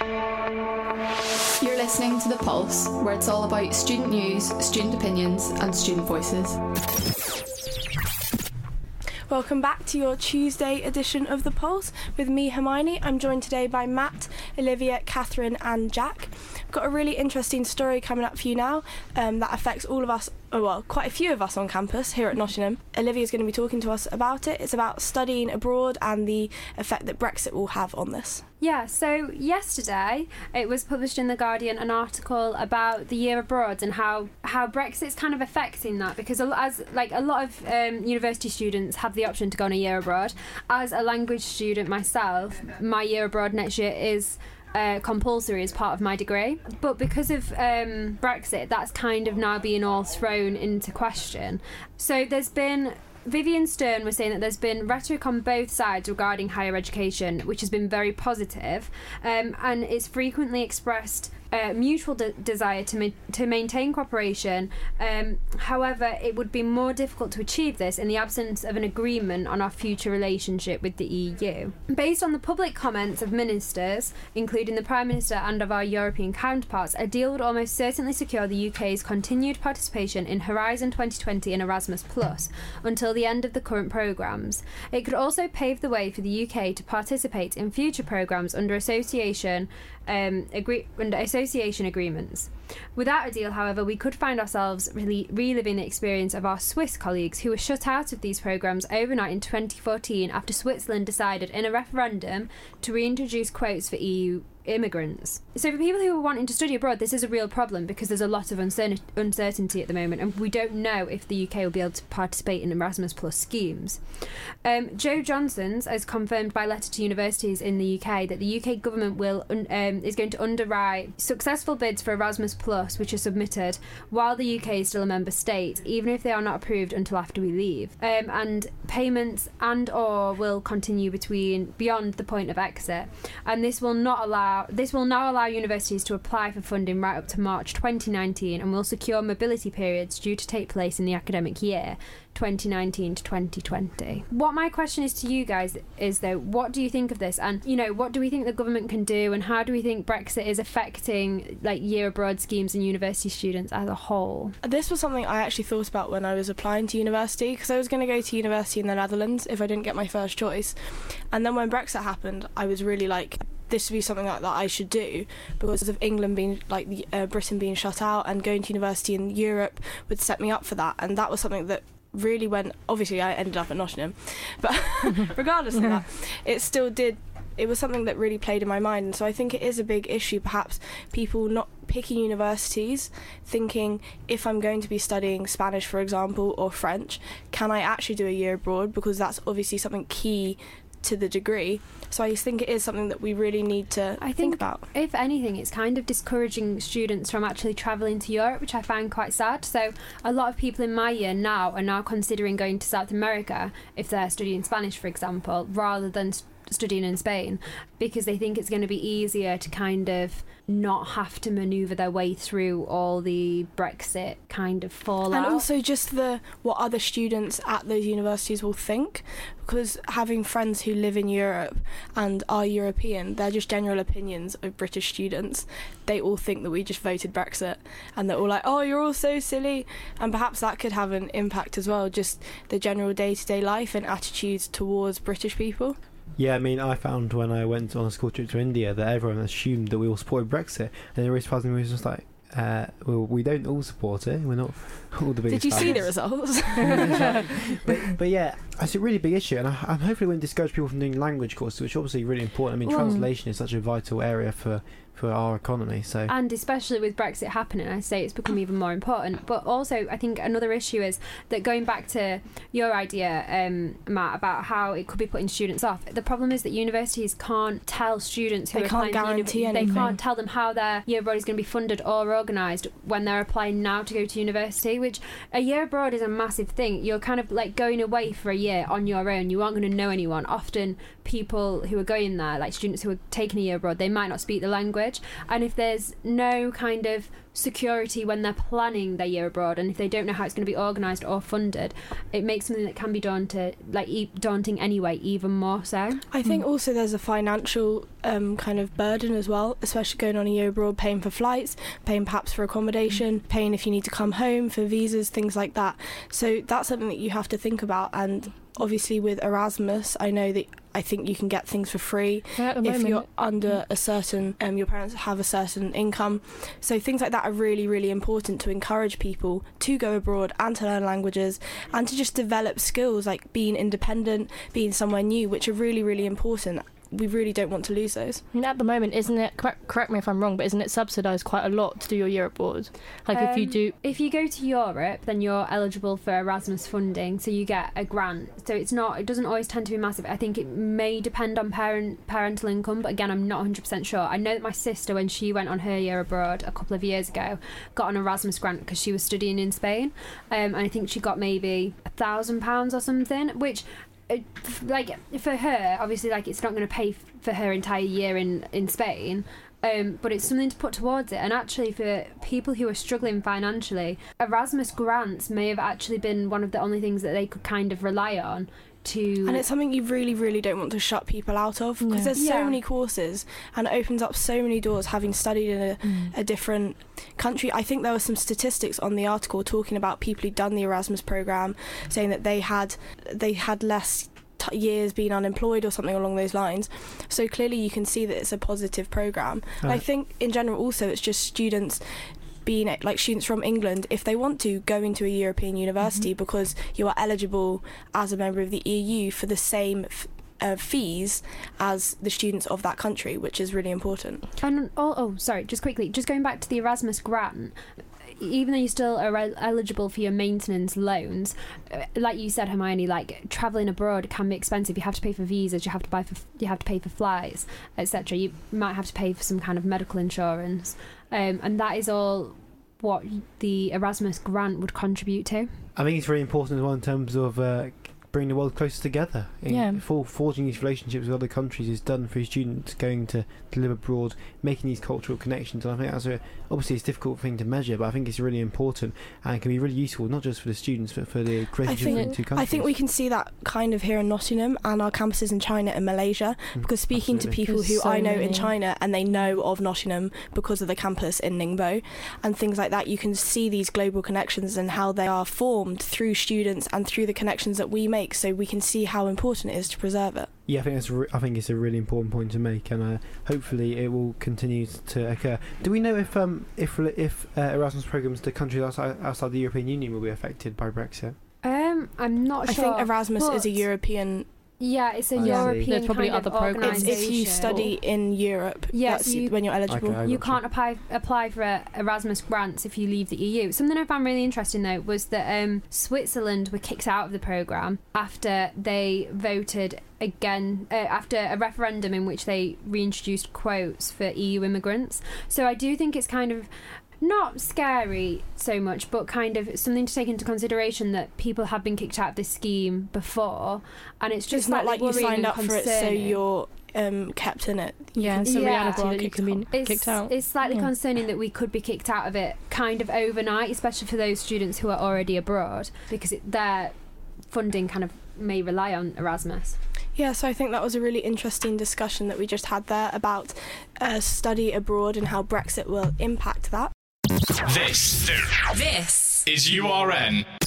You're listening to The Pulse, where it's all about student news, student opinions and student voices. Welcome back to your Tuesday edition of The Pulse with me, Hermione. I'm joined today by Matt, Olivia, Catherine and Jack. We've got a really interesting story coming up for you now that affects all of us, quite a few of us on campus here at Nottingham. Olivia's going to be talking to us about it. It's about studying abroad and the effect that Brexit will have on this. Yeah, so yesterday it was published in The Guardian an article about the year abroad and how Brexit's kind of affecting that, because a lot of university students have the option to go on a year abroad. As a language student myself, my year abroad next year is compulsory as part of my degree, but because of Brexit, that's kind of now being all thrown into question. So Vivian Stern was saying that there's been rhetoric on both sides regarding higher education, which has been very positive, and it's frequently expressed mutual desire to maintain cooperation. However, it would be more difficult to achieve this in the absence of an agreement on our future relationship with the EU. Based on the public comments of ministers, including the Prime Minister and of our European counterparts, a deal would almost certainly secure the UK's continued participation in Horizon 2020 and Erasmus Plus until the end of the current programmes. It could also pave the way for the UK to participate in future programmes under association agreements. Without a deal, however, we could find ourselves reliving the experience of our Swiss colleagues who were shut out of these programmes overnight in 2014 after Switzerland decided in a referendum to reintroduce quotas for EU immigrants. So for people who are wanting to study abroad, this is a real problem because there's a lot of uncertainty at the moment, and we don't know if the UK will be able to participate in Erasmus Plus schemes. Jo Johnson's has confirmed by letter to universities in the UK that the UK government is going to underwrite successful bids for Erasmus Plus which are submitted while the UK is still a member state, even if they are not approved until after we leave. And payments and/or will continue beyond the point of exit, and this will now allow universities to apply for funding right up to March 2019 and will secure mobility periods due to take place in the academic year 2019 to 2020. What my question is to you guys is, though, what do you think of this? And, what do we think the government can do, and how do we think Brexit is affecting year abroad schemes and university students as a whole? This was something I actually thought about when I was applying to university, because I was going to go to university in the Netherlands if I didn't get my first choice. And then when Brexit happened, I was really this would be something like that I should do, because of England being Britain being shut out, and going to university in Europe would set me up for that. And that was something that really obviously I ended up at Nottingham, but regardless of that, it was something that really played in my mind. And so I think it is a big issue, perhaps people not picking universities, thinking, if I'm going to be studying Spanish, for example, or French, can I actually do a year abroad, because that's obviously something key to the degree. So I think it is something that we really need to think about. If anything, it's kind of discouraging students from actually travelling to Europe, which I find quite sad. So a lot of people in my year now are now considering going to South America if they're studying Spanish, for example, rather than studying in Spain, because they think it's going to be easier to kind of not have to manoeuvre their way through all the Brexit kind of fallout. And also just what other students at those universities will think, because having friends who live in Europe and are European, they're just general opinions of British students. They all think that we just voted Brexit, and they're all like, oh, you're all so silly. And perhaps that could have an impact as well, just the general day-to-day life and attitudes towards British people. Yeah, I mean, I found when I went on a school trip to India that everyone assumed that we all supported Brexit, and it really surprised me. It was just like, well, we don't all support it. We're not all the biggest Did you fans. see the results? but yeah, it's a really big issue, and I hopefully won't discourage people from doing language courses, which is obviously really important. I mean, translation is such a vital area for our economy. So, and especially with Brexit happening, I say it's become even more important. But also, I think another issue is that, going back to your idea, Matt, about how it could be putting students off, the problem is that universities can't tell students who they are can't guarantee anything. They can't tell them how their year abroad is going to be funded or organised when they're applying now to go to university, which a year abroad is a massive thing. You're kind of going away for a year on your own. You aren't going to know anyone. Often people who are going there, like students who are taking a year abroad, they might not speak the language. language. And if there's no kind of security when they're planning their year abroad, and if they don't know how it's going to be organised or funded, it makes something that can be daunting anyway even more so. I think also there's a financial kind of burden as well, especially going on a year abroad, paying for flights, paying perhaps for accommodation, paying if you need to come home for visas, things like that. So that's something that you have to think about. And obviously with Erasmus, I think you can get things for free if you're under a certain, your parents have a certain income. So things like that are really, really important to encourage people to go abroad and to learn languages and to just develop skills like being independent, being somewhere new, which are really, really important. We really don't want to lose those. I mean, at the moment, isn't it, correct me if I'm wrong, but isn't it subsidised quite a lot to do your year abroad? Like if you go to Europe, then you're eligible for Erasmus funding, so you get a grant. So it doesn't always tend to be massive. I think it may depend on parental income, but again, I'm not 100% sure. I know that my sister, when she went on her year abroad a couple of years ago, got an Erasmus grant because she was studying in Spain, and I think she got maybe £1,000 or something, which, like, for her, obviously, like, it's not going to pay for her entire year in Spain, but it's something to put towards it. And actually, for people who are struggling financially, Erasmus grants may have actually been one of the only things that they could kind of rely on to... And it's something you really, really don't want to shut people out of, because there's so many courses, and it opens up so many doors having studied in a different country. I think there were some statistics on the article talking about people who'd done the Erasmus programme, saying that they had less years being unemployed or something along those lines. So clearly you can see that it's a positive programme. I think in general also it's just students being like students from England, if they want to go into a European university, because you are eligible as a member of the EU for the same fees as the students of that country, which is really important. And sorry, just quickly, just going back to the Erasmus grant, even though you still are eligible for your maintenance loans, like you said, Hermione, like, travelling abroad can be expensive. You have to pay for visas, you have to pay for flights, etc. You might have to pay for some kind of medical insurance, and that is all what the Erasmus grant would contribute to. I think it's very important as well in terms of bringing the world closer together. Forging these relationships with other countries is done through students going to live abroad, making these cultural connections. And I think obviously it's a difficult thing to measure, but I think it's really important and can be really useful, not just for the students, but for the creators of the two countries. I think we can see that kind of here in Nottingham and our campuses in China and Malaysia, because speaking to people who I know in China, and they know of Nottingham because of the campus in Ningbo and things like that, you can see these global connections and how they are formed through students and through the connections that we make, so we can see how important it is to preserve it. Yeah, I think it's a really important point to make, and hopefully it will continue to occur. Do we know if Erasmus programs to countries outside the European Union will be affected by Brexit? I'm not sure. I think Erasmus is a European... Yeah, it's a European There's probably kind other of programs. If you study in Europe, that's when you're eligible. You can't apply for Erasmus grants if you leave the EU. Something I found really interesting, though, was that Switzerland were kicked out of the programme after they voted again, after a referendum in which they reintroduced quotas for EU immigrants. So I do think it's kind of not scary so much, but kind of something to take into consideration that people have been kicked out of this scheme before, and it's just not like you signed up for it so you're kept in it. It's a reality that you can be kicked out. It's slightly concerning that we could be kicked out of it kind of overnight, especially for those students who are already abroad, because their funding kind of may rely on Erasmus. Yeah, so I think that was a really interesting discussion that we just had there about study abroad and how Brexit will impact that. This is URN.